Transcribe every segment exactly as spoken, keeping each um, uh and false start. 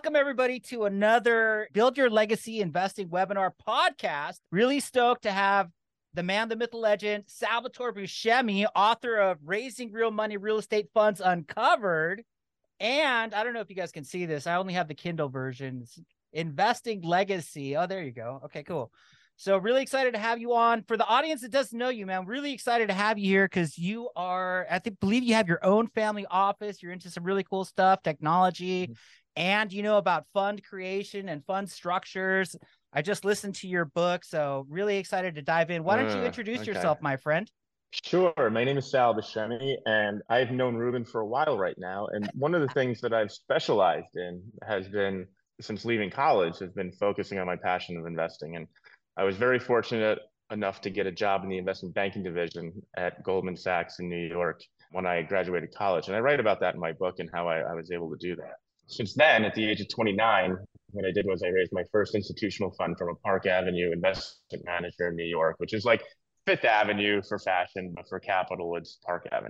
Welcome, everybody, to another Build Your Legacy Investing webinar podcast. Really stoked to have the man, the myth, the legend, Salvatore Buscemi, author of Raising Real Money Real Estate Funds Uncovered. And I don't know if you guys can see this. I only have the Kindle version. It's Investing Legacy. Oh, there you go. Okay, cool. So really excited to have you on. For the audience that doesn't know you, man, really excited to have you here because you are, I think, believe you have your own family office. You're into some really cool stuff, technology, mm-hmm. and you know about fund creation and fund structures. I just listened to your book, so really excited to dive in. Why don't you introduce uh, okay. yourself, my friend? Sure. My name is Sal Buscemi, and I've known Ruben for a while right now. And one of the things that I've specialized in has been, since leaving college, has been focusing on my passion of investing. And I was very fortunate enough to get a job in the investment banking division at Goldman Sachs in New York when I graduated college. And I write about that in my book and how I, I was able to do that. Since then, at the age of twenty-nine, what I did was I raised my first institutional fund from a Park Avenue investment manager in New York, which is like Fifth Avenue for fashion, but for capital, it's Park Avenue.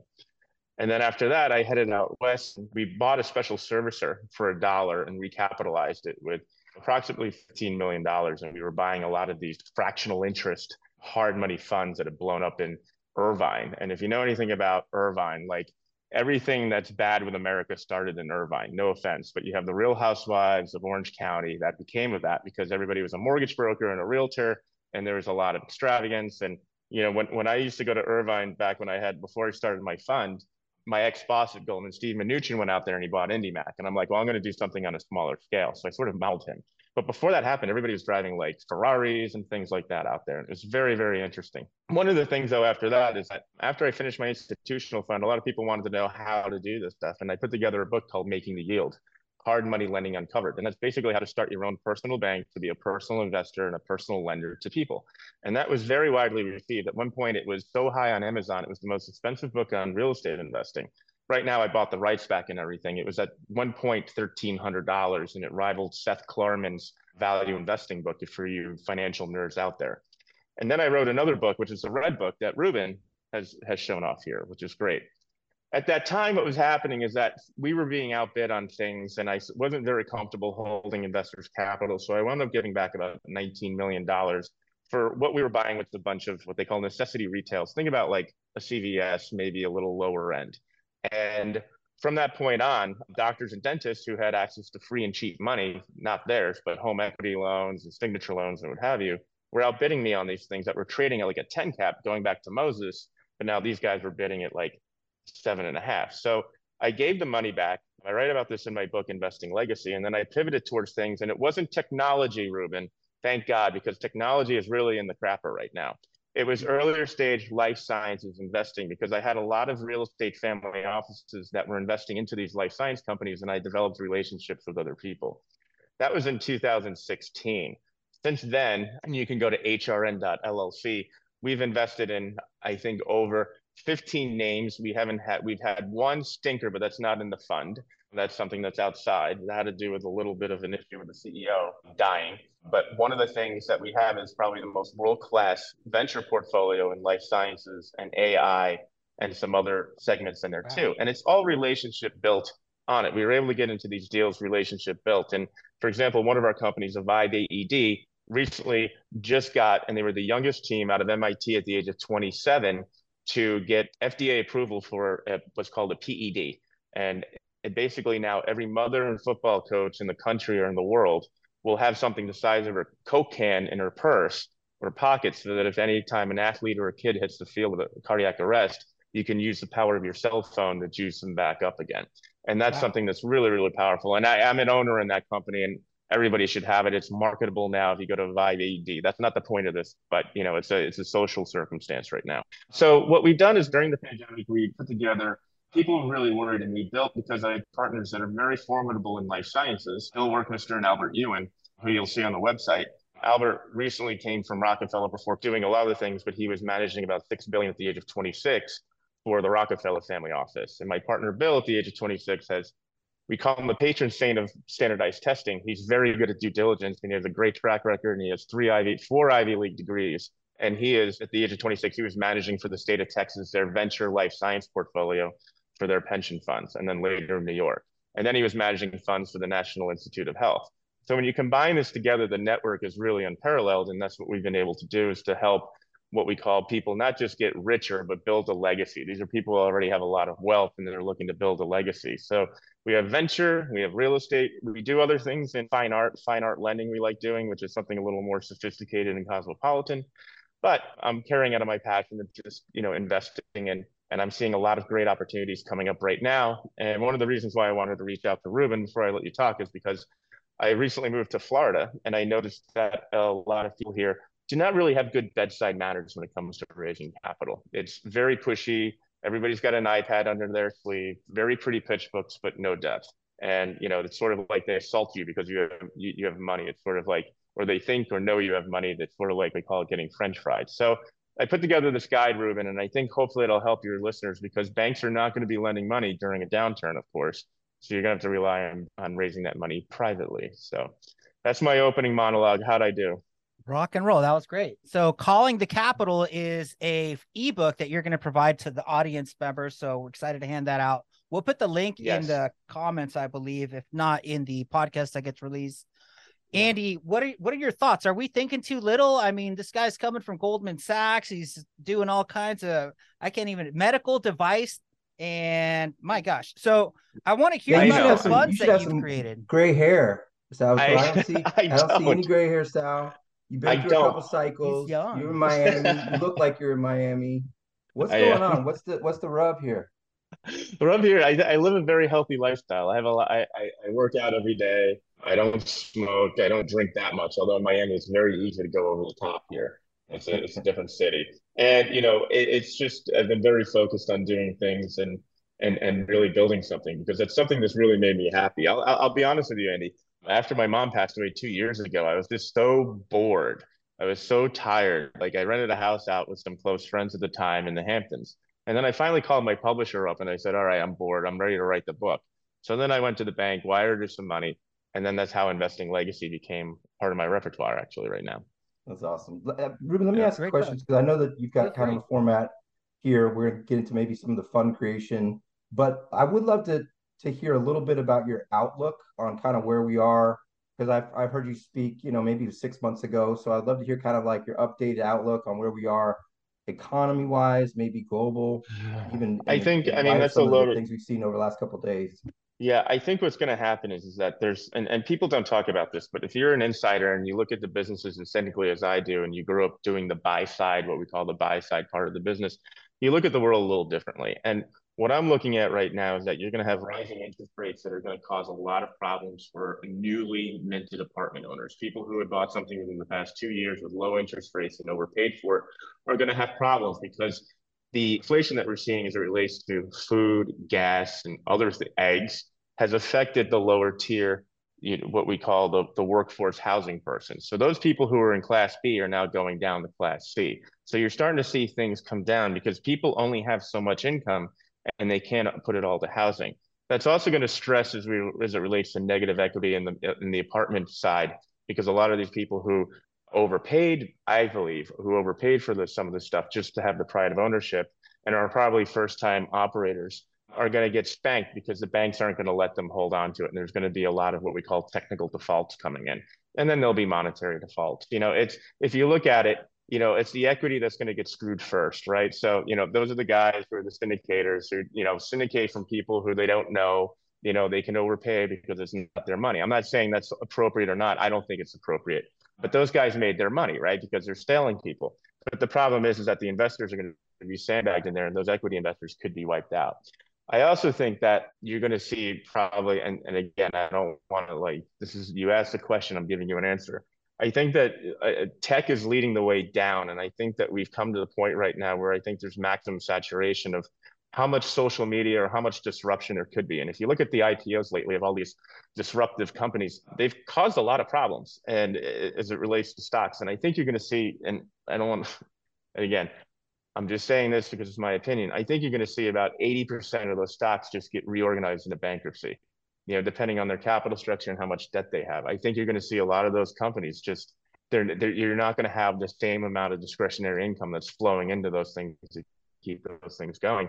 And then after that, I headed out west. We bought a special servicer for a dollar and recapitalized it with approximately fifteen million dollars. And we were buying a lot of these fractional interest hard money funds that had blown up in Irvine. And if you know anything about Irvine, like everything that's bad with America started in Irvine, no offense, but you have the Real Housewives of Orange County that became of that because everybody was a mortgage broker and a realtor. And there was a lot of extravagance. And, you know, when, when I used to go to Irvine back when I had, before I started my fund, my ex-boss at Goldman, Steve Mnuchin, went out there and he bought IndyMac. And I'm like, well, I'm going to do something on a smaller scale. So I sort of modeled him. But before that happened, everybody was driving like Ferraris and things like that out there. And it was very, very interesting. One of the things, though, after that is that after I finished my institutional fund, a lot of people wanted to know how to do this stuff. And I put together a book called Making the Yield. Hard Money Lending Uncovered. And that's basically how to start your own personal bank to be a personal investor and a personal lender to people. And that was very widely received. At one point, it was so high on Amazon, it was the most expensive book on real estate investing. Right now, I bought the rights back and everything. It was at one point one thousand three hundred dollars and it rivaled Seth Klarman's value investing book for you financial nerds out there. And then I wrote another book, which is a red book that Ruben has, has shown off here, which is great. At that time, what was happening is that we were being outbid on things and I wasn't very comfortable holding investors' capital. So I wound up giving back about nineteen million dollars for what we were buying, which is a bunch of what they call necessity retails. Think about like a C V S, maybe a little lower end. And from that point on, doctors and dentists who had access to free and cheap money, not theirs, but home equity loans and signature loans and what have you, were outbidding me on these things that were trading at like a ten cap going back to Moses. But now these guys were bidding at like seven and a half. So I gave the money back. I write about this in my book, Investing Legacy. And then I pivoted towards things. And it wasn't technology, Ruben, thank God, because technology is really in the crapper right now. It was earlier stage life sciences investing because I had a lot of real estate family offices that were investing into these life science companies. And I developed relationships with other people. That was in two thousand sixteen. Since then, and you can go to H R N dot L L C, we've invested in, I think, over fifteen names. We haven't had, we've had one stinker, but that's not in the fund. That's something that's outside. That had to do with a little bit of an issue with the C E O dying. But one of the things that we have is probably the most world-class venture portfolio in life sciences and A I and some other segments in there wow. too. And it's all relationship built on it. We were able to get into these deals relationship built. And for example, one of our companies, Avive A E D, recently just got, and they were the youngest team out of M I T at the age of twenty-seven, to get F D A approval for a, what's called a P E D. And it basically now every mother and football coach in the country or in the world will have something the size of her Coke can in her purse or pocket so that if any time an athlete or a kid hits the field with a cardiac arrest, you can use the power of your cell phone to juice them back up again. And that's wow. something that's really, really powerful. And I, I'm an owner in that company and everybody should have it. It's marketable now if you go to Avive A E D. That's not the point of this, but you know, it's a it's a social circumstance right now. So what we've done is during the pandemic, we put together, people were really worried and we built, because I had partners that are very formidable in life sciences, Bill Workmeister and Albert Ewan, who you'll see on the website. Albert recently came from Rockefeller before doing a lot of things, but he was managing about six billion dollars at the age of twenty-six for the Rockefeller family office. And my partner, Bill, at the age of twenty-six has, we call him the patron saint of standardized testing. He's very good at due diligence and he has a great track record and he has three Ivy, four Ivy League degrees. And he is, at the age of twenty-six, he was managing for the state of Texas, their venture life science portfolio for their pension funds, and then later in New York. And then he was managing funds for the National Institute of Health. So when you combine this together, the network is really unparalleled. And that's what we've been able to do, is to help what we call people not just get richer, but build a legacy. These are people who already have a lot of wealth and they're looking to build a legacy. So we have venture, we have real estate, we do other things in fine art, fine art lending we like doing, which is something a little more sophisticated and cosmopolitan. But I'm carrying out of my passion of just, you know, investing in, and I'm seeing a lot of great opportunities coming up right now. And one of the reasons why I wanted to reach out to Ruben before I let you talk is because I recently moved to Florida, and I noticed that a lot of people here do not really have good bedside manners when it comes to raising capital. It's very pushy. Everybody's got an iPad under their sleeve, very pretty pitch books, but no depth. And, you know, it's sort of like they assault you because you have, you, you have money. It's sort of like, or they think or know you have money. That's sort of like, we call it getting French fried. So I put together this guide, Ruben, and I think hopefully it'll help your listeners, because banks are not going to be lending money during a downturn, of course. So you're going to have to rely on, on raising that money privately. So that's my opening monologue. How'd I do? Rock and roll. That was great. So Calling the Capital is a ebook that you're going to provide to the audience members. So we're excited to hand that out. We'll put the link yes. in the comments, I believe, if not in the podcast that gets released. Yeah. Andy, what are what are your thoughts? Are we thinking too little? I mean, this guy's coming from Goldman Sachs. He's doing all kinds of, I can't even, medical device. And my gosh. So I want to hear yeah, about the some, funds you that you've created. Gray hair. So I, I don't see I, I don't don't see any gray hair, Sal. You've been I through don't. a couple cycles. You're in Miami. You look like you're in Miami. What's I going am. on? What's the what's the rub here? The rub here, I, I live a very healthy lifestyle. I have a lot. I, I, I work out every day. I don't smoke. I don't drink that much. Although in Miami, it's very easy to go over the top here. It's a it's a different city, and you know it, it's just I've been very focused on doing things and and and really building something, because it's something that's really made me happy. I'll I'll be honest with you, Andy. After my mom passed away two years ago, I was just so bored. I was so tired. Like, I rented a house out with some close friends at the time in the Hamptons. And then I finally called my publisher up and I said, all right, I'm bored. I'm ready to write the book. So then I went to the bank, wired her some money. And then that's how Investing Legacy became part of my repertoire, actually, right now. That's awesome. Uh, Ruben, let me yeah, ask a question, because I know that you've got kind of a format here. We're going to get into maybe some of the fund creation, but I would love to to hear a little bit about your outlook on kind of where we are, because I've, I've heard you speak, you know, maybe six months ago. So I'd love to hear kind of like your updated outlook on where we are economy wise, maybe global, even. I think, I mean, that's some a of load the of things we've seen over the last couple of days. Yeah, I think what's going to happen is, is that there's, and, and people don't talk about this, but if you're an insider and you look at the businesses as cynically as I do, and you grew up doing the buy side, what we call the buy side part of the business, you look at the world a little differently. And what I'm looking at right now is that you're going to have rising interest rates that are going to cause a lot of problems for newly minted apartment owners. People who had bought something within the past two years with low interest rates and overpaid for it are going to have problems, because the inflation that we're seeing as it relates to food, gas, and other th- eggs has affected the lower tier, you know, what we call the, the workforce housing person. So those people who are in Class B are now going down to Class C. So you're starting to see things come down because people only have so much income and they can't put it all to housing. That's also going to stress as we as it relates to negative equity in the in the apartment side, because a lot of these people who overpaid, I believe, who overpaid for this, some of this stuff just to have the pride of ownership, and are probably first-time operators, are going to get spanked because the banks aren't going to let them hold on to it. And there's going to be a lot of what we call technical defaults coming in. And then there'll be monetary defaults. You know, it's, if you look at it, you know, it's the equity that's going to get screwed first, right? So, you know, those are the guys who are the syndicators who, you know, syndicate from people who they don't know, you know, they can overpay because it's not their money. I'm not saying that's appropriate or not. I don't think it's appropriate. But those guys made their money, right? Because they're stealing people. But the problem is, is that the investors are going to be sandbagged in there, and those equity investors could be wiped out. I also think that you're going to see probably, and, and again, I don't want to like, this is, you asked a question, I'm giving you an answer. I think that uh, tech is leading the way down. And I think that we've come to the point right now where I think there's maximum saturation of how much social media or how much disruption there could be. And if you look at the I P Os lately of all these disruptive companies, they've caused a lot of problems, and as it relates to stocks. And I think you're going to see, and I don't want, and again, I'm just saying this because it's my opinion, I think you're going to see about eighty percent of those stocks just get reorganized into bankruptcy, you know, depending on their capital structure and how much debt they have. I think you're going to see a lot of those companies just, they're, they're you're not going to have the same amount of discretionary income that's flowing into those things to keep those things going.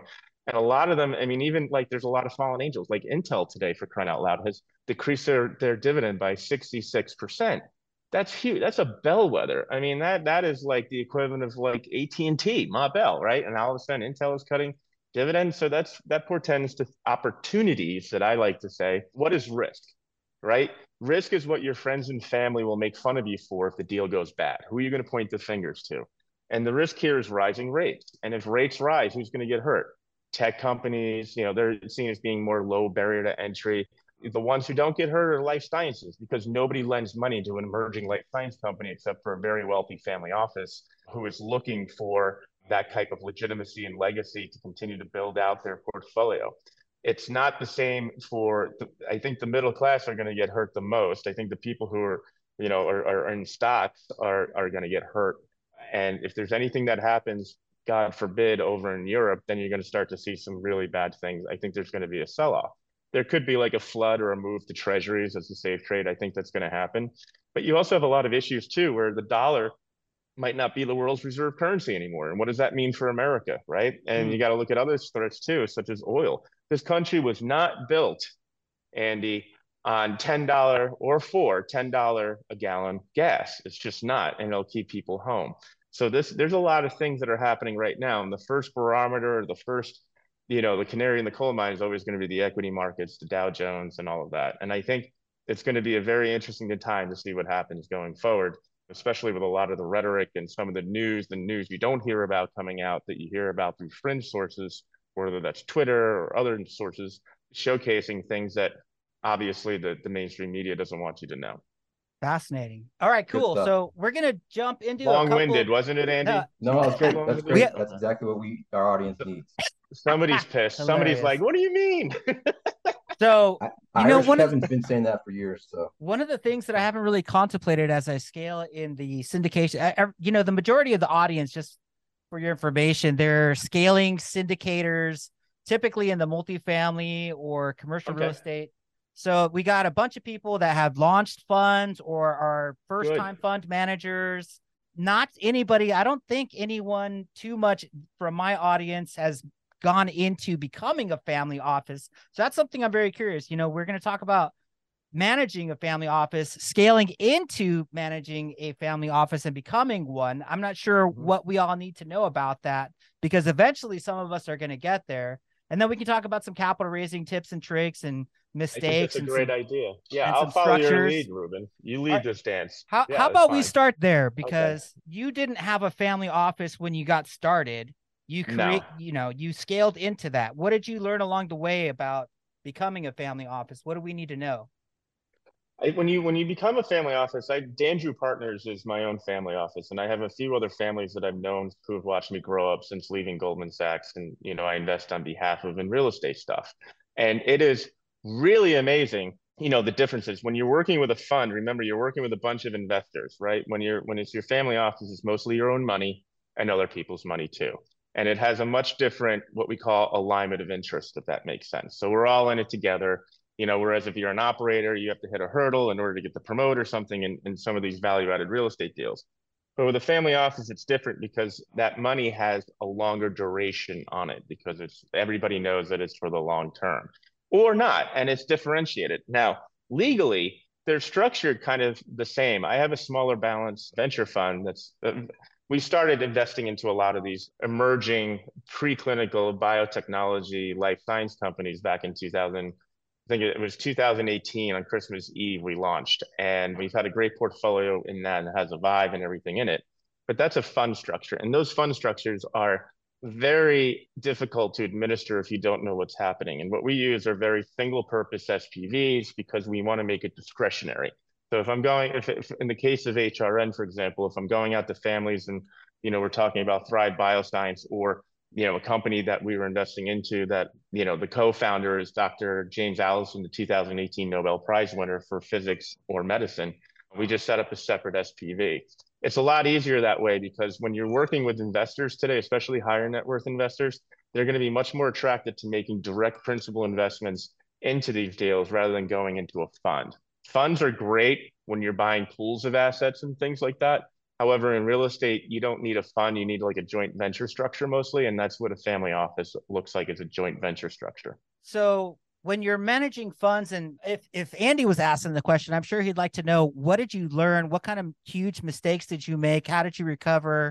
And a lot of them, I mean, even like there's a lot of fallen angels, like Intel today, for crying out loud, has decreased their, their dividend by sixty-six percent. That's huge. That's a bellwether. I mean, that that is like the equivalent of like A T and T, Ma Bell, right? And all of a sudden Intel is cutting dividends. So that's that portends to opportunities that I like to say. What is risk, right? Risk is what your friends and family will make fun of you for if the deal goes bad. Who are you going to point the fingers to? And the risk here is rising rates. And if rates rise, who's going to get hurt? Tech companies, you know, they're seen as being more low barrier to entry. The ones who don't get hurt are life sciences, because nobody lends money to an emerging life science company except for a very wealthy family office who is looking for that type of legitimacy and legacy to continue to build out their portfolio. It's not the same for, the, I think the middle class are going to get hurt the most. I think the people who are, you know, are, are in stocks are, are going to get hurt. And if there's anything that happens, God forbid, over in Europe, then you're going to start to see some really bad things. I think there's going to be a sell-off. There could be like a flood or a move to treasuries as a safe trade. I think that's going to happen. But you also have a lot of issues too, where the dollar might not be the world's reserve currency anymore. And what does that mean for America, right? And mm. you got to look at other threats too, such as oil. This country was not built, Andy, on ten dollars or for ten dollars a gallon gas. It's just not, and it'll keep people home. So this, there's a lot of things that are happening right now. And the first barometer, the first, you know, the canary in the coal mine is always going to be the equity markets, the Dow Jones and all of that. And I think it's going to be a very interesting time to see what happens going forward, especially with a lot of the rhetoric and some of the news, the news you don't hear about coming out that you hear about through fringe sources, whether that's Twitter or other sources, showcasing things that obviously the, the mainstream media doesn't want you to know. Fascinating. All right, cool. So we're going to jump into long-winded, couple... wasn't it, Andy? No, no that's great. That's great. Have... That's exactly what we our audience needs. Somebody's pissed. Somebody's like, what do you mean? So, I, you know, Irish one Kevin's of, been saying that for years. So one of the things that I haven't really contemplated as I scale in the syndication, I, I, you know, the majority of the audience, just for your information, they're scaling syndicators, typically in the multifamily or commercial okay. real estate. So we got a bunch of people that have launched funds or are first-time fund managers. Not anybody, I don't think anyone too much from my audience has gone into becoming a family office. So that's something I'm very curious. You know, we're going to talk about managing a family office, scaling into managing a family office and becoming one. I'm not sure mm-hmm. what we all need to know about that, because eventually some of us are going to get there. And then we can talk about some capital raising tips and tricks and mistakes. I think that's a and great some, idea. Yeah, I'll follow structures. your lead, Ruben. You lead right. this dance. How, yeah, how about fine. we start there? Because okay. you didn't have a family office when you got started. You create, no. you know, you scaled into that. What did you learn along the way about becoming a family office? What do we need to know? I, when you when you become a family office, I Dandrew Partners is my own family office, and I have a few other families that I've known who have watched me grow up since leaving Goldman Sachs, and you know I invest on behalf of in real estate stuff, and it is really amazing. You know the differences when you're working with a fund. Remember, you're working with a bunch of investors, right? When you're when it's your family office, it's mostly your own money and other people's money too, and it has a much different what we call alignment of interest, if that makes sense. So we're all in it together. You know, whereas if you're an operator, you have to hit a hurdle in order to get the promote or something in, in some of these value-added real estate deals. But with a family office, it's different because that money has a longer duration on it because it's everybody knows that it's for the long term or not, and it's differentiated. Now, legally, they're structured kind of the same. I have a smaller balance venture fund that's uh, we started investing into a lot of these emerging preclinical biotechnology life science companies back in two thousand. I think it was two thousand eighteen on Christmas Eve we launched, and we've had a great portfolio in that and has a vibe and everything in it. But that's a fund structure, and those fund structures are very difficult to administer if you don't know what's happening. And what we use are very single purpose S P Vs because we want to make it discretionary. So if I'm going, if, if in the case of H R N, for example, if I'm going out to families and, you know, we're talking about Thrive Bioscience or you know, a company that we were investing into that, you know, the co-founder is Doctor James Allison, the two thousand eighteen Nobel Prize winner for physics or medicine. We just set up a separate S P V. It's a lot easier that way because when you're working with investors today, especially higher net worth investors, they're going to be much more attracted to making direct principal investments into these deals rather than going into a fund. Funds are great when you're buying pools of assets and things like that. However, in real estate, you don't need a fund. You need like a joint venture structure mostly. And that's what a family office looks like, is a joint venture structure. So when you're managing funds, and if, if Andy was asking the question, I'm sure he'd like to know, what did you learn? What kind of huge mistakes did you make? How did you recover?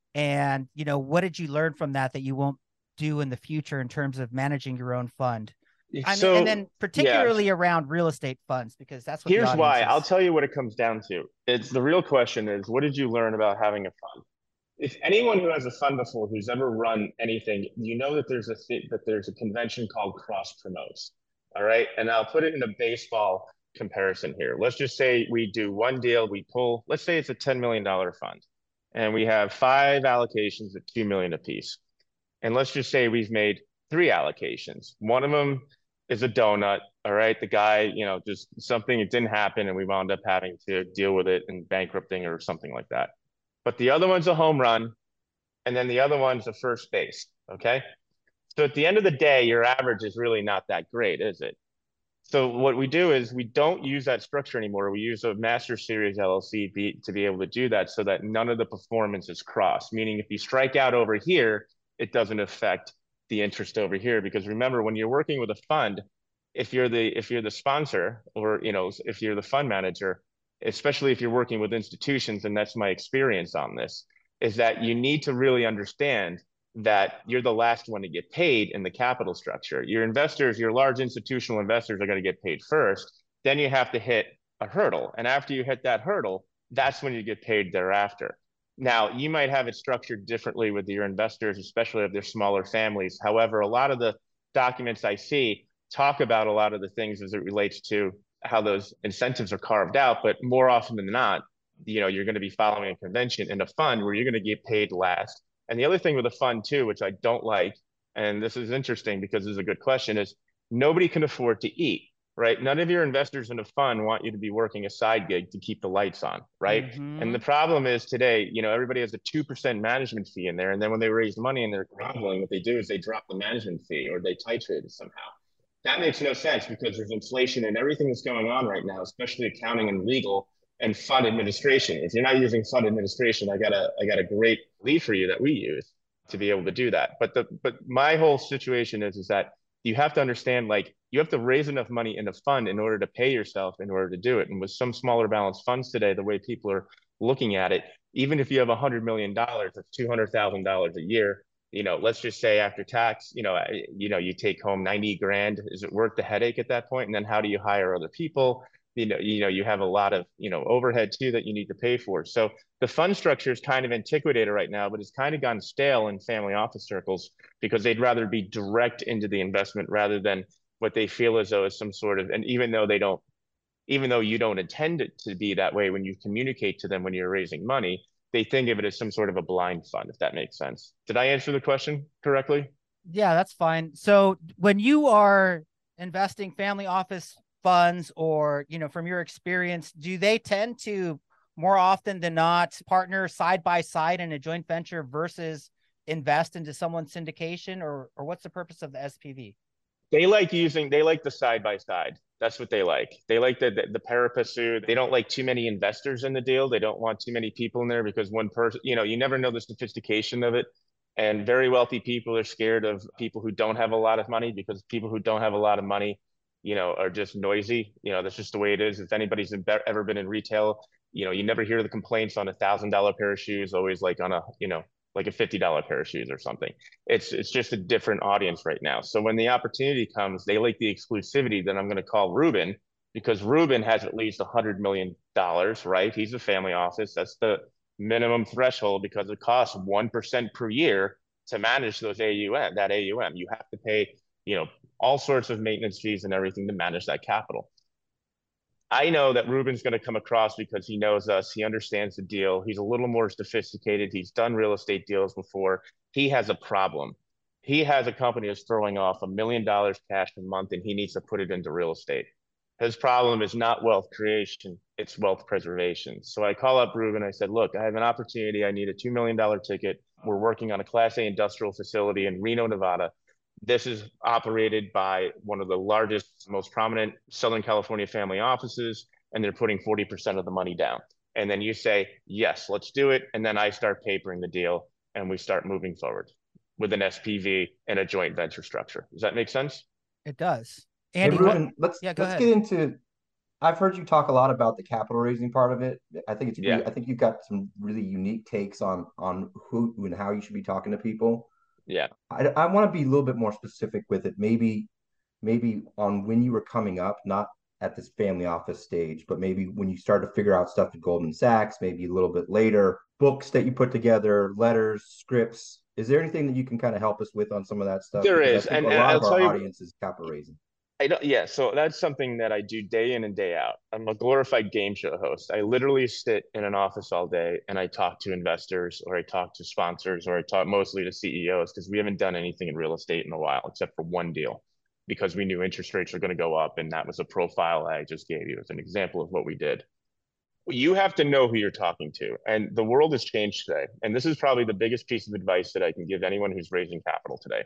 And, you know, what did you learn from that that you won't do in the future in terms of managing your own fund? I mean, So, and then particularly yeah, around real estate funds, because that's what the here's audience why. is. I'll tell you what it comes down to. It's the real question is, what did you learn about having a fund? If anyone who has a fund before, who's ever run anything, you know that there's a that there's a convention called cross promotes. All right, and I'll put it in a baseball comparison here. Let's just say we do one deal, we pull. Let's say it's a ten million dollar fund, and we have five allocations at two million apiece. And let's just say we've made three allocations. One of them is a donut. All right, the guy, you know, just something, it didn't happen, and we wound up having to deal with it and bankrupting or something like that. But the other one's a home run, and then the other one's a first base. Okay. So at the end of the day, your average is really not that great, is it? So what we do is we don't use that structure anymore. We use a master series L L C be, to be able to do that, so that none of the performance is crossed. Meaning if you strike out over here, it doesn't affect the interest over here. Because remember, when you're working with a fund, if you're the if you're the sponsor, or you know, if you're the fund manager, especially if you're working with institutions, and that's my experience on this, is that you need to really understand that you're the last one to get paid in the capital structure. Your investors, your large institutional investors, are going to get paid first. Then you have to hit a hurdle. And after you hit that hurdle, that's when you get paid thereafter. Now, you might have it structured differently with your investors, especially if they're smaller families. However, a lot of the documents I see talk about a lot of the things as it relates to how those incentives are carved out. But more often than not, you know, you're going to be following a convention in a fund where you're going to get paid last. And the other thing with a fund too, which I don't like, and this is interesting because this is a good question, is nobody can afford to eat, right? None of your investors in a fund want you to be working a side gig to keep the lights on, right? Mm-hmm. And the problem is today, you know, everybody has a two percent management fee in there. And then when they raise money and they're groveling, what they do is they drop the management fee, or they titrate it somehow. That makes no sense, because there's inflation and everything that's going on right now, especially accounting and legal and fund administration. If you're not using fund administration, I got a I got a great lead for you that we use to be able to do that. But the but my whole situation is is that you have to understand, like, you have to raise enough money in a fund in order to pay yourself in order to do it. And with some smaller balance funds today, the way people are looking at it, even if you have a hundred million dollars, that's two hundred thousand dollars a year. You know, let's just say after tax, you know, you know, you take home ninety grand. Is it worth the headache at that point? And then how do you hire other people? You know, you know, you have a lot of, you know, overhead too that you need to pay for. So the fund structure is kind of antiquated right now, but it's kind of gone stale in family office circles, because they'd rather be direct into the investment rather than what they feel as though is some sort of, and even though they don't, even though you don't intend it to be that way when you communicate to them when you're raising money, they think of it as some sort of a blind fund, if that makes sense. Did I answer the question correctly? Yeah, that's fine. So when you are investing family office funds, or, you know, from your experience, do they tend to more often than not partner side by side in a joint venture versus invest into someone's syndication, or, or what's the purpose of the S P V? They like using, they like the side by side. That's what they like. They like the, the, the pari passu. They don't like too many investors in the deal. They don't want too many people in there, because one person, you know, you never know the sophistication of it. And very wealthy people are scared of people who don't have a lot of money, because people who don't have a lot of money, you know, are just noisy. You know, that's just the way it is. If anybody's ever been in retail, you know, you never hear the complaints on a thousand dollar pair of shoes, always like on a, you know, like a fifty dollar pair of shoes or something. It's it's just a different audience right now. So when the opportunity comes, they like the exclusivity that I'm going to call Ruben, because Ruben has at least a hundred million dollars, right? He's a family office. That's the minimum threshold, because it costs one percent per year to manage those A U M, that A U M. You have to pay, you know, all sorts of maintenance fees and everything to manage that capital. I know that Ruben's going to come across, because he knows us. He understands the deal. He's a little more sophisticated. He's done real estate deals before. He has a problem. He has a company that's throwing off a million dollars cash a month, and he needs to put it into real estate. His problem is not wealth creation, it's wealth preservation. So I call up Ruben. I said, look, I have an opportunity. I need a two million dollars ticket. We're working on a Class A industrial facility in Reno, Nevada. This is operated by one of the largest, most prominent Southern California family offices, and they're putting forty percent of the money down. And then you say, yes, let's do it. And then I start papering the deal and we start moving forward with an S P V and a joint venture structure. Does that make sense? It does. Hey, Andy, Ruben, what? let's Yeah, go let's ahead. get into. I've heard you talk a lot about the capital raising part of it. I think it's Yeah. really, I think you've got some really unique takes on on who and how you should be talking to people. Yeah. I, I want to be a little bit more specific with it. Maybe maybe on when you were coming up, not at this family office stage, but maybe when you started to figure out stuff at Goldman Sachs, maybe a little bit later, books that you put together, letters, scripts. Is there anything that you can kind of help us with on some of that stuff? There Because I is. think And, a and lot I'll of our tell you, audience is capital raising. I don't, yeah, so that's something that I do day in and day out. I'm a glorified game show host. I literally sit in an office all day and I talk to investors, or I talk to sponsors, or I talk mostly to C E Os, because we haven't done anything in real estate in a while, except for one deal, because we knew interest rates are going to go up. And that was a profile I just gave you as an example of what we did. You have to know who you're talking to. And the world has changed today. And this is probably the biggest piece of advice that I can give anyone who's raising capital today.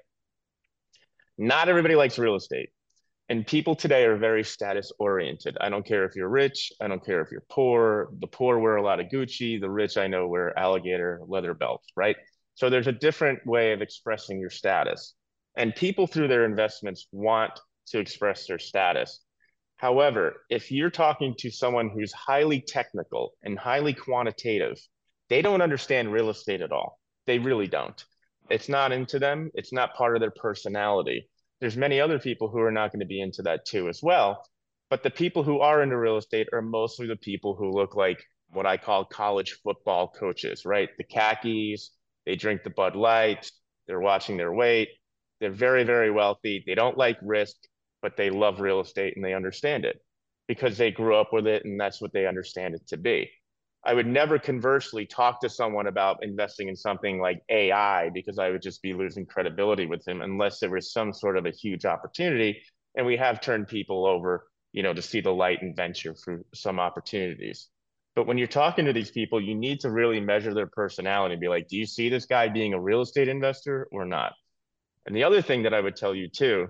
Not everybody likes real estate. And people today are very status oriented. I don't care if you're rich. I don't care if you're poor. The poor wear a lot of Gucci. The rich, I know, wear alligator leather belts, right? So there's a different way of expressing your status. And people through their investments want to express their status. However, if you're talking to someone who's highly technical and highly quantitative, they don't understand real estate at all. They really don't. It's not into them. It's not part of their personality. There's many other people who are not going to be into that too as well. But the people who are into real estate are mostly the people who look like what I call college football coaches, right? The khakis, they drink the Bud Light, they're watching their weight. They're very, very wealthy. They don't like risk, but they love real estate and they understand it because they grew up with it and that's what they understand it to be. I would never conversely talk to someone about investing in something like A I, because I would just be losing credibility with him unless there was some sort of a huge opportunity. And we have turned people over, you know, to see the light and venture through some opportunities. But when you're talking to these people, you need to really measure their personality and be like, do you see this guy being a real estate investor or not? And the other thing that I would tell you too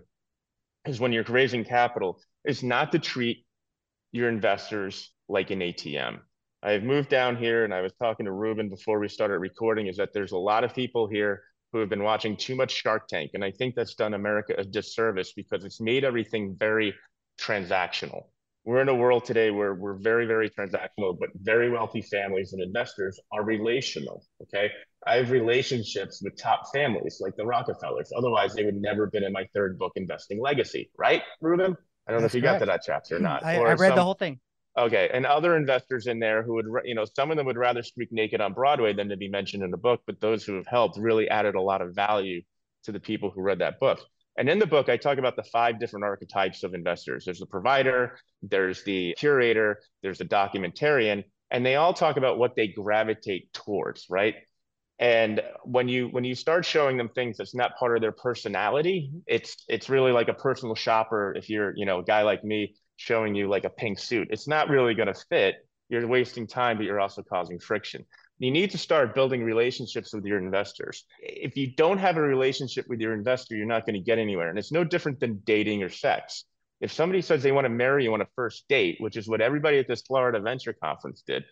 is when you're raising capital is not to treat your investors like an A T M. I've moved down here and I was talking to Ruben before we started recording, is that there's a lot of people here who have been watching too much Shark Tank. And I think that's done America a disservice because it's made everything very transactional. We're in a world today where we're very, very transactional, but very wealthy families and investors are relational, okay? I have relationships with top families like the Rockefellers. Otherwise, they would never have been in my third book, Investing Legacy, right, Ruben? I don't That's know if you correct. got to that chapter or not. I, or I read some, the whole thing. Okay, and other investors in there who would, you know, some of them would rather speak naked on Broadway than to be mentioned in the book, but those who have helped really added a lot of value to the people who read that book. And in the book, I talk about the five different archetypes of investors. There's the provider, there's the curator, there's the documentarian, and they all talk about what they gravitate towards, right? And when you when you start showing them things that's not part of their personality, it's it's really like a personal shopper. If you're, you know, a guy like me showing you like a pink suit, it's not really going to fit. You're wasting time, but you're also causing friction. You need to start building relationships with your investors. If you don't have a relationship with your investor, you're not going to get anywhere. And it's no different than dating or sex. If somebody says they want to marry you on a first date, which is what everybody at this Florida Venture Conference did,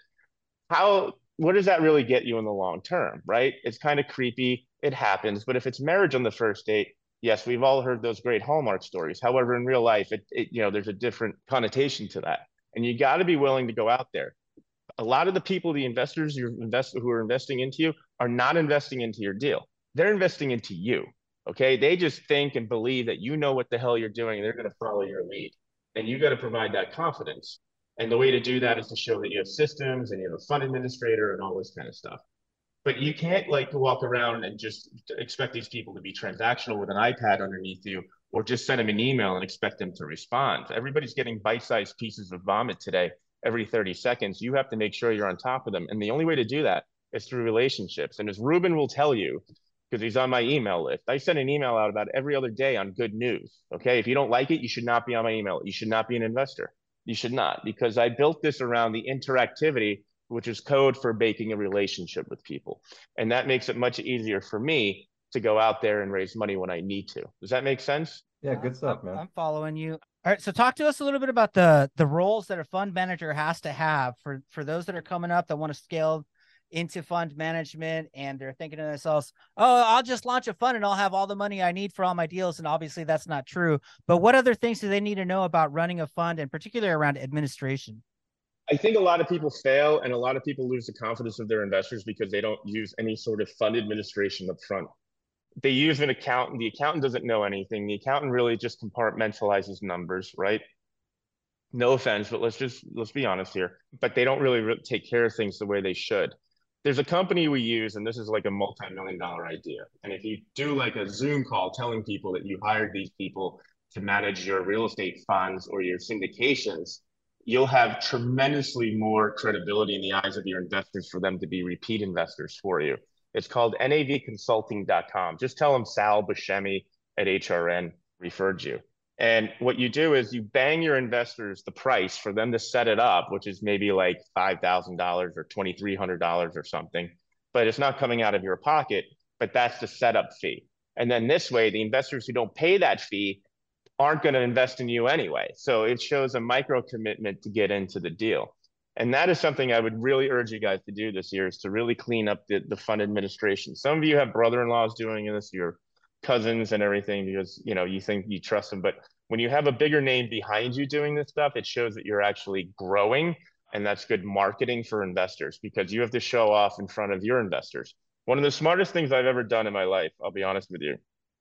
how what does that really get you in the long term, right? It's kind of creepy. It happens. But if it's marriage on the first date, yes, we've all heard those great Hallmark stories. However, in real life, it, it you know, there's a different connotation to that. And you got to be willing to go out there. A lot of the people, the investors you're invest, who are investing into you are not investing into your deal. They're investing into you, okay? They just think and believe that you know what the hell you're doing and they're going to follow your lead. And you got to provide that confidence. And the way to do that is to show that you have systems and you have a fund administrator and all this kind of stuff. But you can't like walk around and just expect these people to be transactional with an iPad underneath you, or just send them an email and expect them to respond. Everybody's getting bite-sized pieces of vomit today every thirty seconds. You have to make sure you're on top of them. And the only way to do that is through relationships. And as Ruben will tell you, because he's on my email list, I send an email out about every other day on good news. Okay. If you don't like it, you should not be on my email. You should not be an investor. You should not, because I built this around the interactivity, which is code for making a relationship with people. And that makes it much easier for me to go out there and raise money when I need to. Does that make sense? Yeah, good stuff, I'm, man. I'm following you. All right, so talk to us a little bit about the the roles that a fund manager has to have for for those that are coming up that want to scale into fund management and they're thinking to themselves, "Oh, I'll just launch a fund and I'll have all the money I need for all my deals." And obviously that's not true. But what other things do they need to know about running a fund and particularly around administration? I think a lot of people fail and a lot of people lose the confidence of their investors because they don't use any sort of fund administration up front. They use an accountant. The accountant doesn't know anything. The accountant really just compartmentalizes numbers, right? No offense, but let's just let's be honest here. But they don't really re- take care of things the way they should. There's a company we use, and this is like a multi-million dollar idea. And if you do like a Zoom call telling people that you hired these people to manage your real estate funds or your syndications, you'll have tremendously more credibility in the eyes of your investors for them to be repeat investors for you. It's called N A V consulting dot com. Just tell them Sal Buscemi at H R N referred you. And what you do is you bang your investors the price for them to set it up, which is maybe like five thousand dollars or twenty-three hundred dollars or something, but it's not coming out of your pocket, but that's the setup fee. And then this way, the investors who don't pay that fee aren't going to invest in you anyway. So it shows a micro commitment to get into the deal. And that is something I would really urge you guys to do this year, is to really clean up the, the fund administration. Some of you have brother-in-laws doing this, your cousins and everything, because you know you think you trust them. But when you have a bigger name behind you doing this stuff, it shows that you're actually growing, and that's good marketing for investors because you have to show off in front of your investors. One of the smartest things I've ever done in my life, I'll be honest with you,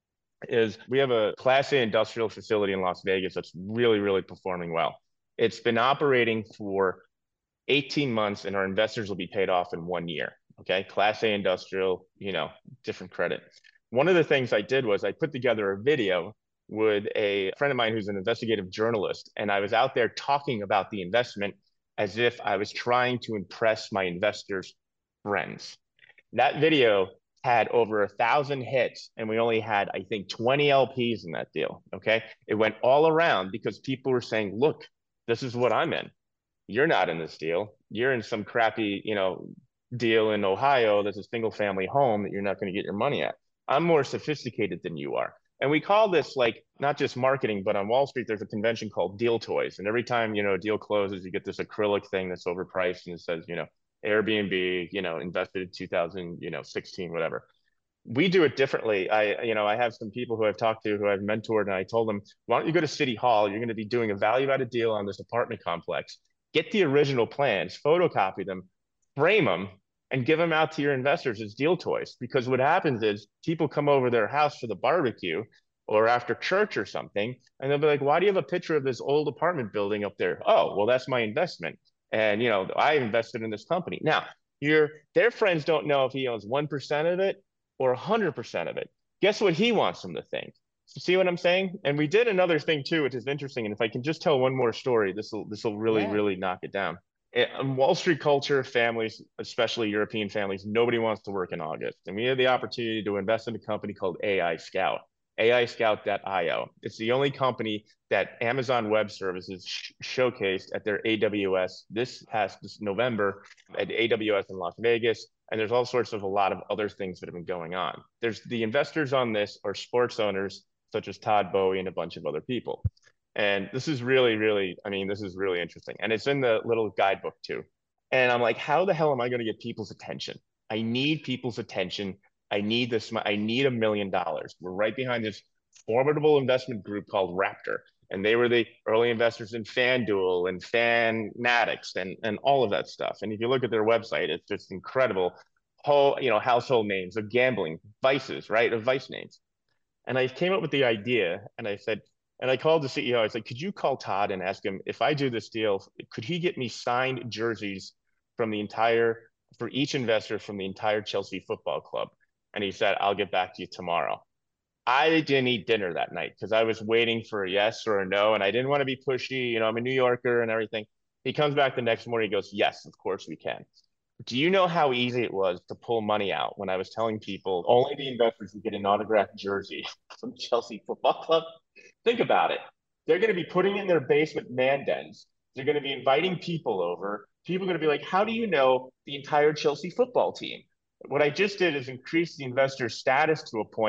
is we have a Class A industrial facility in Las Vegas that's really, really performing well. It's been operating for eighteen months, and our investors will be paid off in one year. Okay, Class A industrial, you know, different credit. One of the things I did was I put together a video with a friend of mine who's an investigative journalist, and I was out there talking about the investment as if I was trying to impress my investors' friends. That video had over a thousand hits, and we only had, I think, twenty L Ps in that deal. Okay, it went all around because people were saying, "Look, this is what I'm in. You're not in this deal. You're in some crappy, you know, deal in Ohio that's a single family home that you're not going to get your money at. I'm more sophisticated than you are." And we call this like not just marketing, but on Wall Street, there's a convention called Deal Toys. And every time, you know, a deal closes, you get this acrylic thing that's overpriced and it says, you know, Airbnb, you know, invested in two thousand, you know, sixteen, whatever. We do it differently. I, you know, I have some people who I've talked to who I've mentored, and I told them, why don't you go to City Hall? You're going to be doing a value-added deal on this apartment complex. Get the original plans, photocopy them, frame them, and give them out to your investors as deal toys. Because what happens is people come over their house for the barbecue or after church or something, and they'll be like, why do you have a picture of this old apartment building up there? Oh, well, that's my investment. And, you know, I invested in this company. Now, your their friends don't know if he owns one percent of it or one hundred percent of it. Guess what he wants them to think? See what I'm saying? And we did another thing too, which is interesting. And if I can just tell one more story, this will this will really, Yeah. really knock it down. In Wall Street culture, families, especially European families, nobody wants to work in August. And we had the opportunity to invest in a company called A I Scout, A I Scout dot I O. It's the only company that Amazon Web Services sh- showcased at their A W S this past this November at A W S in Las Vegas. And there's all sorts of a lot of other things that have been going on. There's the investors on this are sports owners such as Todd Bowie and a bunch of other people. And this is really, really, I mean, this is really interesting. And it's in the little guidebook too. And I'm like, how the hell am I going to get people's attention? I need people's attention. I need this. I need a million dollars. We're right behind this formidable investment group called Raptor. And they were the early investors in FanDuel and Fanatics and, and all of that stuff. And if you look at their website, it's just incredible. Whole, you know, household names of gambling, vices, right? Of vice names. And I came up with the idea and I said, and I called the C E O. I said, could you call Todd and ask him, if I do this deal, could he get me signed jerseys from the entire, for each investor from the entire Chelsea Football Club? And he said, I'll get back to you tomorrow. I didn't eat dinner that night because I was waiting for a yes or a no. And I didn't want to be pushy. You know, I'm a New Yorker and everything. He comes back the next morning. He goes, yes, of course we can. Do you know how easy it was to pull money out when I was telling people only the investors would get an autographed jersey from Chelsea Football Club? Think about it. They're going to be putting in their basement man dens. They're going to be inviting people over. People are going to be like, how do you know the entire Chelsea football team? What I just did is increase the investor status to a point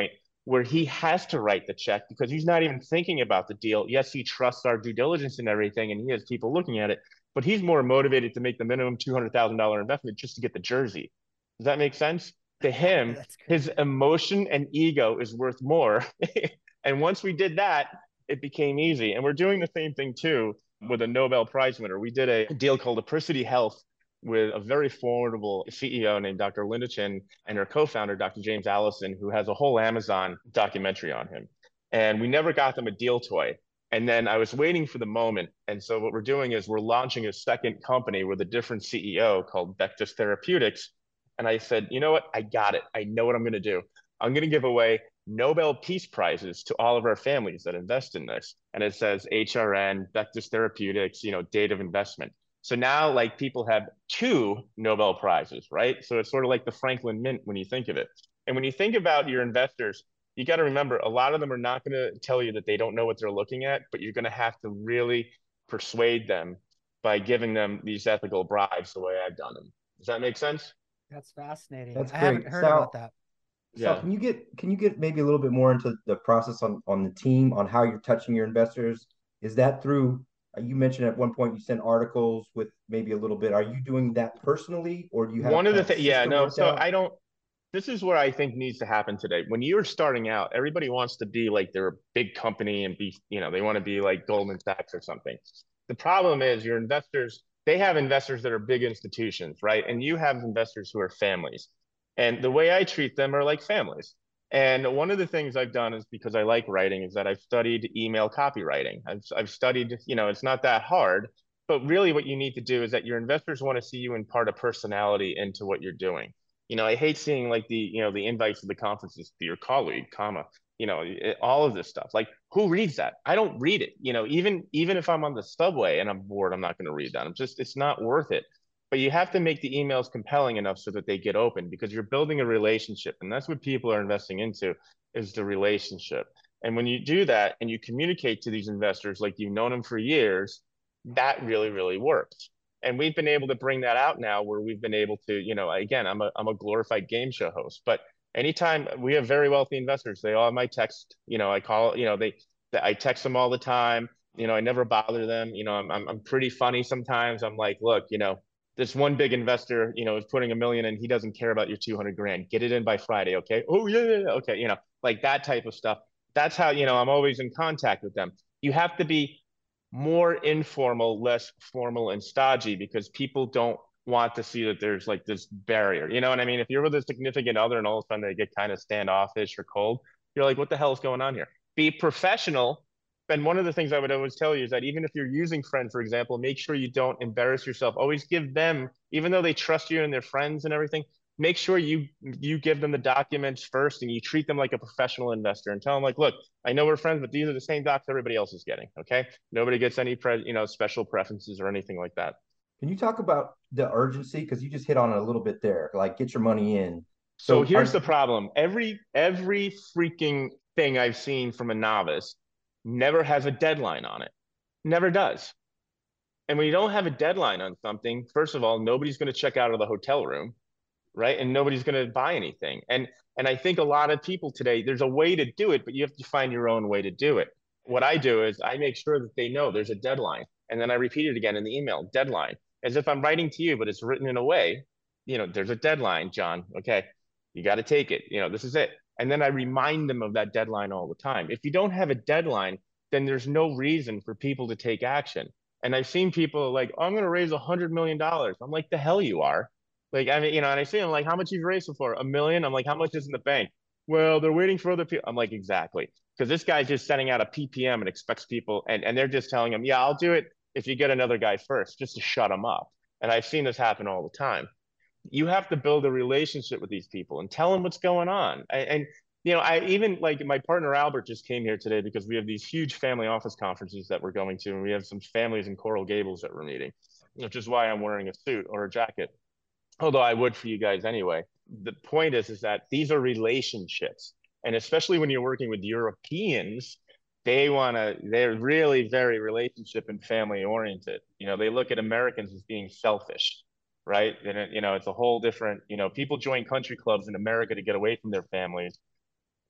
where he has to write the check because he's not even thinking about the deal. Yes, he trusts our due diligence and everything, and he has people looking at it, but he's more motivated to make the minimum two hundred thousand dollars investment just to get the jersey. Does that make sense? To him, his emotion and ego is worth more. And once we did that, it became easy. And we're doing the same thing too with a Nobel Prize winner. We did a deal called Apricity Health with a very formidable C E O named Doctor Linda Chin and her co-founder, Doctor James Allison, who has a whole Amazon documentary on him. And we never got them a deal toy. And then I was waiting for the moment. And so what we're doing is we're launching a second company with a different C E O called Vectis Therapeutics. And I said, you know what? I got it. I know what I'm going to do. I'm going to give away Nobel Peace Prizes to all of our families that invest in this. And it says H R N, Vectis Therapeutics, you know, date of investment. So now like people have two Nobel Prizes, right? So it's sort of like the Franklin Mint when you think of it. And when you think about your investors, you got to remember a lot of them are not going to tell you that they don't know what they're looking at, but you're going to have to really persuade them by giving them these ethical bribes the way I've done them. Does that make sense? That's fascinating. That's I great. haven't heard Sal, about that. So Yeah. can you get can you get maybe a little bit more into the process on on the team on how you're touching your investors? Is that through you mentioned at one point you sent articles with maybe a little bit. Are you doing that personally, or do you have One of the kind of a things, yeah, system no. worked So out? I don't. This is where I think needs to happen today. When you're starting out, everybody wants to be like they're a big company and be, you know, they want to be like Goldman Sachs or something. The problem is your investors, they have investors that are big institutions, right? And you have investors who are families. And the way I treat them are like families. And one of the things I've done is because I like writing is that I've studied email copywriting. I've, I've studied, you know, it's not that hard, but really what you need to do is that your investors want to see you impart a personality into what you're doing. You know, I hate seeing like the, you know, the invites to the conferences to your colleague, comma, you know, it, all of this stuff. Like, who reads that? I don't read it. You know, even even if I'm on the subway and I'm bored, I'm not going to read that. I'm just, it's not worth it. But you have to make the emails compelling enough so that they get open because you're building a relationship, and that's what people are investing into is the relationship. And when you do that and you communicate to these investors like you've known them for years, that really, really works. And we've been able to bring that out now where we've been able to, you know, again, I'm a, I'm a glorified game show host, but anytime we have very wealthy investors, they all have my text, you know, I call, you know, they, I text them all the time. You know, I never bother them. You know, I'm, I'm, I'm pretty funny sometimes. I'm like, look, you know, this one big investor, you know, is putting a million and he doesn't care about your two hundred grand. Get it in by Friday. Okay. Oh yeah, yeah, yeah. Okay. You know, like that type of stuff. That's how, you know, I'm always in contact with them. You have to be more informal, less formal and stodgy because people don't want to see that there's like this barrier. You know what I mean? If you're with a significant other and all of a sudden they get kind of standoffish or cold, you're like, what the hell is going on here? Be professional. And one of the things I would always tell you is that even if you're using Friend, for example, make sure you don't embarrass yourself. Always give them, even though they trust you and they're friends and everything, make sure you you give them the documents first and you treat them like a professional investor and tell them like, look, I know we're friends, but these are the same docs everybody else is getting. Okay. Nobody gets any pre, you know, special preferences or anything like that. Can you talk about the urgency? Because you just hit on it a little bit there, like get your money in. So, So here's are, the problem. Every every freaking thing I've seen from a novice never has a deadline on it. Never does. And when you don't have a deadline on something, first of all, nobody's going to check out of the hotel room, right? And nobody's going to buy anything. And and I think a lot of people today, there's a way to do it, but you have to find your own way to do it. What I do is I make sure that they know there's a deadline. And then I repeat it again in the email, deadline, as if I'm writing to you, but it's written in a way, you know, there's a deadline, John. Okay. You got to take it. You know, this is it. And then I remind them of that deadline all the time. If you don't have a deadline, then there's no reason for people to take action. And I've seen people like, oh, I'm going to raise a hundred million dollars. I'm like, the hell you are. Like, I mean, you know, and I see them like, how much you've raised before? A million? I'm like, how much is in the bank? Well, they're waiting for other people. I'm like, exactly. Because this guy's just sending out a P P M and expects people, and, and they're just telling him, yeah, I'll do it if you get another guy first, just to shut him up. And I've seen this happen all the time. You have to build a relationship with these people and tell them what's going on. And, and you know, I even like my partner Albert just came here today because we have these huge family office conferences that we're going to, and we have some families in Coral Gables that we're meeting, which is why I'm wearing a suit or a jacket. Although I would for you guys anyway. The point is, is that these are relationships. And especially when you're working with Europeans, they want to, they're really very relationship and family oriented. You know, they look at Americans as being selfish, right? And, you know, it's a whole different, you know, people join country clubs in America to get away from their families.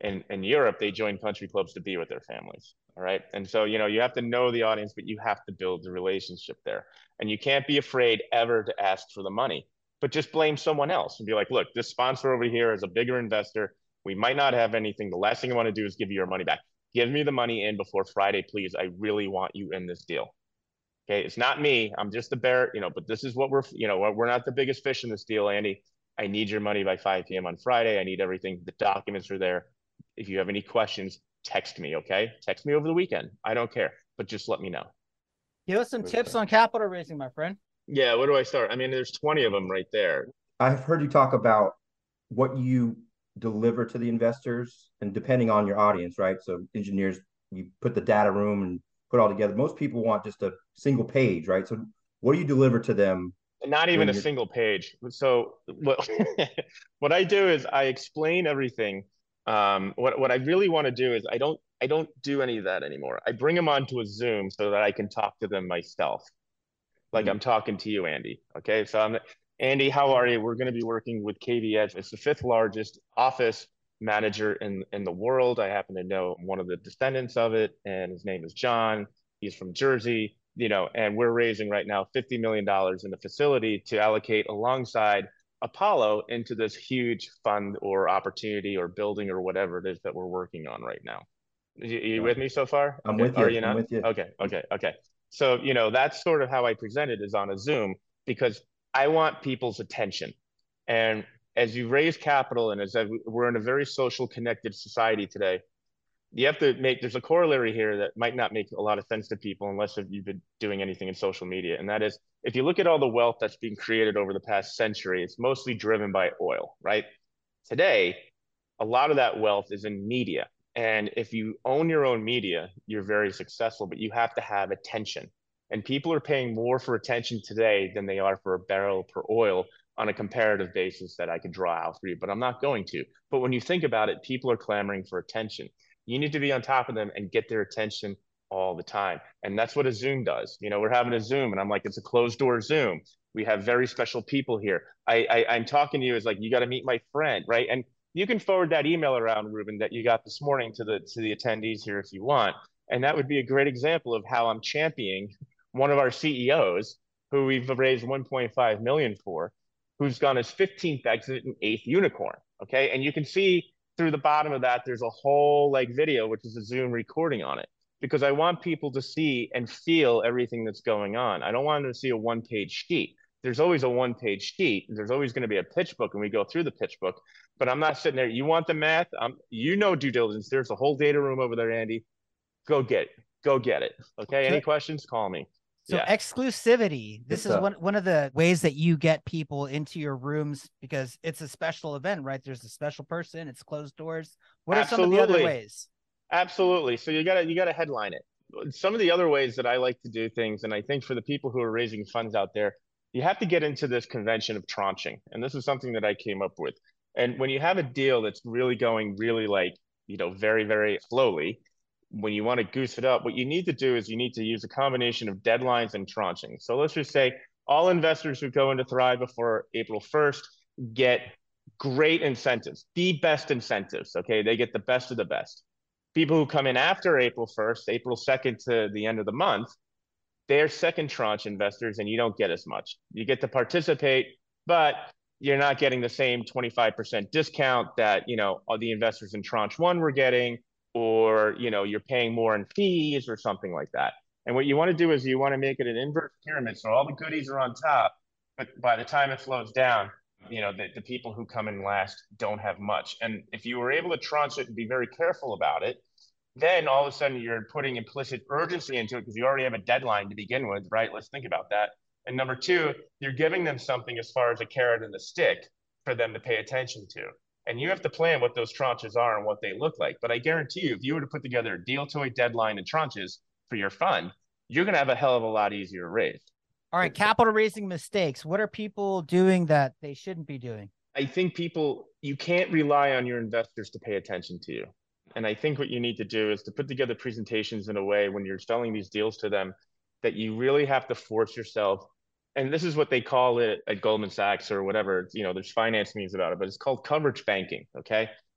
In, in Europe, they join country clubs to be with their families. All right. And so, you know, you have to know the audience, but you have to build the relationship there. And you can't be afraid ever to ask for the money, but just blame someone else and be like, look, this sponsor over here is a bigger investor. We might not have anything. The last thing I want to do is give you your money back. Give me the money in before Friday, please. I really want you in this deal. Okay. It's not me. I'm just the bear, you know, but this is what we're, you know, we're not the biggest fish in this deal, Andy. I need your money by five p m on Friday. I need everything. The documents are there. If you have any questions, text me, okay? Text me over the weekend. I don't care, but just let me know. Give us some tips on capital raising, my friend. Yeah, where do I start? I mean, there's twenty of them right there. I've heard you talk about what you deliver to the investors, and depending on your audience, right? So engineers, you put the data room and put it all together. Most people want just a single page, right? So what do you deliver to them? Not even a single page. So what, what I do is I explain everything. Um, what, what I really want to do is I don't, I don't do any of that anymore. I bring them onto a Zoom so that I can talk to them myself. Like mm-hmm. I'm talking to you, Andy. Okay. So I'm Andy, how are you? We're going to be working with K V Edge. It's the fifth largest office manager in, in the world. I happen to know one of the descendants of it, and his name is John. He's from Jersey, you know, and we're raising right now fifty million dollars in the facility to allocate alongside Apollo into this huge fund or opportunity or building or whatever it is that we're working on right now. Are you, are you with me so far? I'm okay. with you. Are you not? I'm with you. Okay. Okay. Okay. So, you know, that's sort of how I present it, is on a Zoom, because I want people's attention. And as you raise capital, and as we're in a very social connected society today, you have to make, there's a corollary here that might not make a lot of sense to people unless you've been doing anything in social media. And that is, if you look at all the wealth that's being created over the past century, it's mostly driven by oil, right? Today, a lot of that wealth is in media. And if you own your own media, you're very successful, but you have to have attention. And people are paying more for attention today than they are for a barrel per oil on a comparative basis that I could draw out for you, but I'm not going to. But when you think about it, people are clamoring for attention. You need to be on top of them and get their attention all the time. And that's what a Zoom does. You know, we're having a Zoom and I'm like, it's a closed door Zoom. We have very special people here. I, I, I'm talking to you as like, you got to meet my friend, right? And you can forward that email around, Ruben, that you got this morning to the, to the attendees here if you want. And that would be a great example of how I'm championing one of our C E Os who we've raised one point five million for, who's gone his fifteenth exit and eighth unicorn. Okay. And you can see through the bottom of that, there's a whole like video, which is a Zoom recording on it, because I want people to see and feel everything that's going on. I don't want them to see a one page sheet. There's always a one page sheet. There's always going to be a pitch book, and we go through the pitch book, but I'm not sitting there. You want the math? Um, you know, due diligence. There's a whole data room over there, Andy. Go get it. Go get it. Okay. Any questions? Call me. So yeah. Exclusivity, this is one, one of the ways that you get people into your rooms, because it's a special event, right? There's a special person, it's closed doors. What are Absolutely. Some of the other ways? Absolutely. So you gotta, you gotta headline it. Some of the other ways that I like to do things, and I think for the people who are raising funds out there, you have to get into this convention of tranching. And this is something that I came up with. And when you have a deal that's really going really like, you know, very, very slowly, when you want to goose it up, what you need to do is you need to use a combination of deadlines and tranching. So let's just say all investors who go into Thrive before April first get great incentives, the best incentives, okay? They get the best of the best. People who come in after April first, April second to the end of the month, they're second tranche investors and you don't get as much. You get to participate, but you're not getting the same twenty-five percent discount that, you know, all the investors in tranche one were getting, or, you know, you're paying more in fees or something like that. And what you want to do is you want to make it an inverse pyramid. So all the goodies are on top, but by the time it flows down, you know, the, the people who come in last don't have much. And if you were able to tranche it and be very careful about it, then all of a sudden you're putting implicit urgency into it because you already have a deadline to begin with, right? Let's think about that. And number two, you're giving them something as far as a carrot and a stick for them to pay attention to. And you have to plan what those tranches are and what they look like. But I guarantee you, if you were to put together a deal to a deadline and tranches for your fund, you're going to have a hell of a lot easier to raise. All right, capital raising mistakes. What are people doing that they shouldn't be doing? I think people, you can't rely on your investors to pay attention to you. And I think what you need to do is to put together presentations in a way when you're selling these deals to them that you really have to force yourself. And this is what they call it at Goldman Sachs or whatever, you know, there's finance means about it, but it's called coverage banking, okay?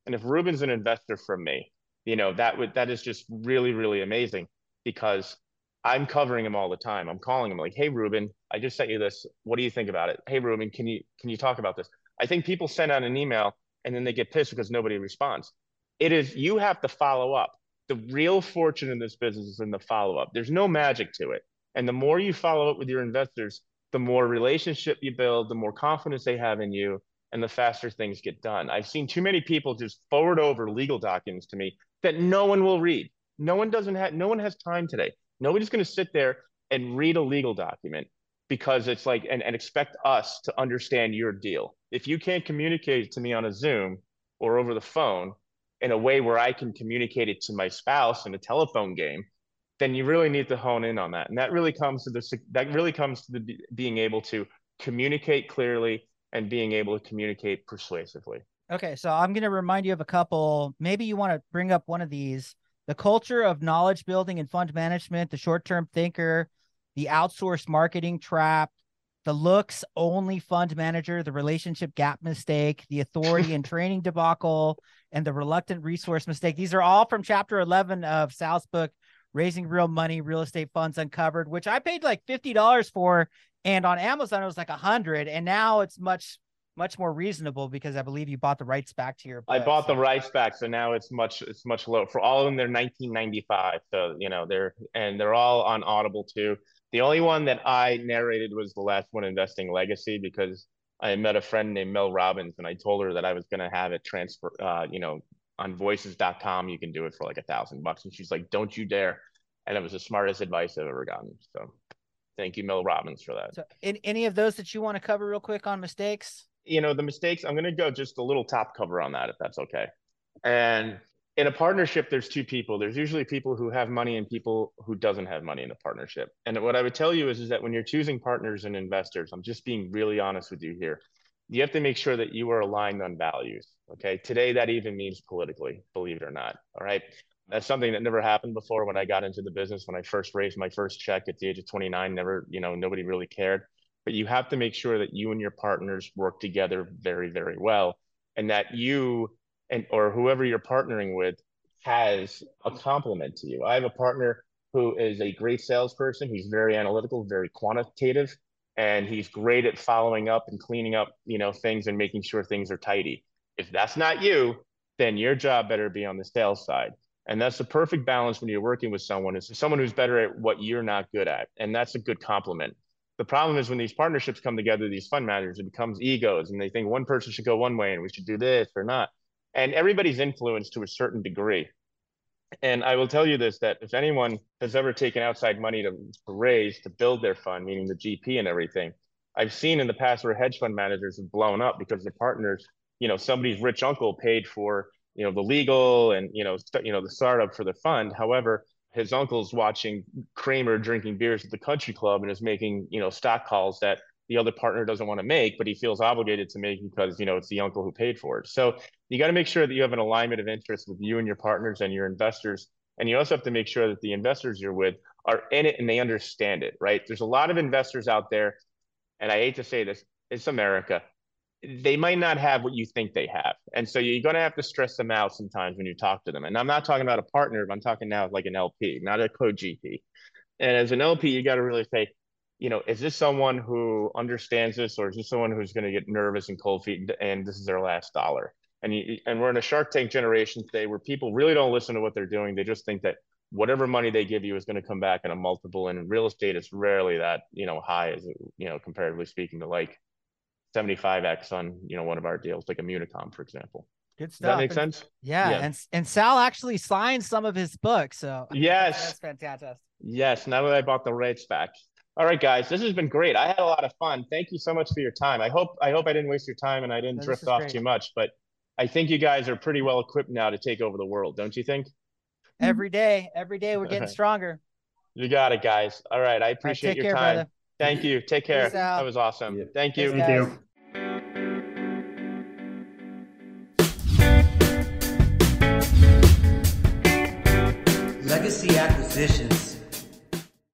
And if Ruben's an investor from me, you know, that would, that is just really, really amazing, because I'm covering him all the time. I'm calling him like, hey, Ruben, I just sent you this. What do you think about it? Hey, Ruben, can you, can you talk about this? I think people send out an email and then they get pissed because nobody responds. It is, you have to follow up. The real fortune in this business is in the follow-up. There's no magic to it. And the more you follow up with your investors, the more relationship you build, the more confidence they have in you, and the faster things get done. I've seen too many people just forward over legal documents to me that no one will read. No one doesn't have, no one has time today. Nobody's going to sit there and read a legal document because it's like, and, and expect us to understand your deal. If you can't communicate to me on a Zoom or over the phone in a way where I can communicate it to my spouse in a telephone game, then you really need to hone in on that. And that really comes to the, that really comes to the being able to communicate clearly and being able to communicate persuasively. Okay, so I'm going to remind you of a couple. Maybe you want to bring up one of these: the culture of knowledge building and fund management, the short-term thinker, the outsourced marketing trap, the looks only fund manager, the relationship gap mistake, the authority and training debacle, and the reluctant resource mistake. These are all from chapter eleven of Sal's book, Raising Real Money, Real Estate Funds Uncovered, which I paid like fifty dollars for. And on Amazon, it was like a hundred. And now it's much, much more reasonable because I believe you bought the rights back to your book. I bought so. the rights back. So now it's much, it's much lower. For all of them, they're nineteen ninety-five. So, you know, they're, and they're all on Audible too. The only one that I narrated was the last one, Investing Legacy, because I met a friend named Mel Robbins and I told her that I was going to have it transfer, uh, you know, on voices dot com, you can do it for like a thousand bucks. And she's like, don't you dare. And it was the smartest advice I've ever gotten. So thank you, Mel Robbins, for that. So in, any of those that you want to cover real quick on mistakes? You know, the mistakes, I'm going to go just a little top cover on that, if that's okay. And in a partnership, there's two people. There's usually people who have money and people who doesn't have money in the partnership. And what I would tell you is, is that when you're choosing partners and investors, I'm just being really honest with you here, you have to make sure that you are aligned on values. Okay. Today, that even means politically, believe it or not. All right. That's something that never happened before when I got into the business. When I first raised my first check at the age of twenty-nine, never, you know, nobody really cared. But you have to make sure that you and your partners work together very, very well, and that you and or whoever you're partnering with has a complement to you. I have a partner who is a great salesperson. He's very analytical, very quantitative, and he's great at following up and cleaning up, you know, things and making sure things are tidy. If that's not you, then your job better be on the sales side. And that's the perfect balance when you're working with someone, is someone who's better at what you're not good at. And that's a good compliment. The problem is when these partnerships come together, these fund managers, it becomes egos and they think one person should go one way and we should do this or not. And everybody's influenced to a certain degree. And I will tell you this, that if anyone has ever taken outside money to, to raise, to build their fund, meaning the G P and everything, I've seen in the past where hedge fund managers have blown up because the partners, you know, somebody's rich uncle paid for, you know, the legal and, you know, st- you know, the startup for the fund. However, his uncle's watching Kramer drinking beers at the country club and is making, you know, stock calls that the other partner doesn't want to make, but he feels obligated to make because, you know, it's the uncle who paid for it. So you got to make sure that you have an alignment of interest with you and your partners and your investors. And you also have to make sure that the investors you're with are in it and they understand it, right? There's a lot of investors out there, and I hate to say this, it's America. They might not have what you think they have. And so you're going to have to stress them out sometimes when you talk to them. And I'm not talking about a partner, but I'm talking now like an L P, not a co-G P. And as an L P, you got to really say, you know, is this someone who understands this, or is this someone who's going to get nervous and cold feet and this is their last dollar? And you, and we're in a Shark Tank generation today where people really don't listen to what they're doing. They just think that whatever money they give you is going to come back in a multiple. And in real estate, it's rarely that, you know, high as, you know, comparatively speaking to like seventy-five X on, you know, one of our deals, like a Municom, for example. Good stuff. Does that make and, sense? Yeah, yeah. And, and Sal actually signed some of his books. So yes, that's fantastic. Yes. Now that I bought the rights back. All right, guys, this has been great. I had a lot of fun. Thank you so much for your time. I hope, I hope I didn't waste your time and I didn't no, drift off great. too much, but I think you guys are pretty well equipped now to take over the world. Don't you think? Every day, every day we're getting stronger. You got it, guys. All right. I appreciate right, your care, time. Brother. Thank you. Take care. That was awesome. Yeah. Thank you. Thanks, Thank you. Legacy Acquisitions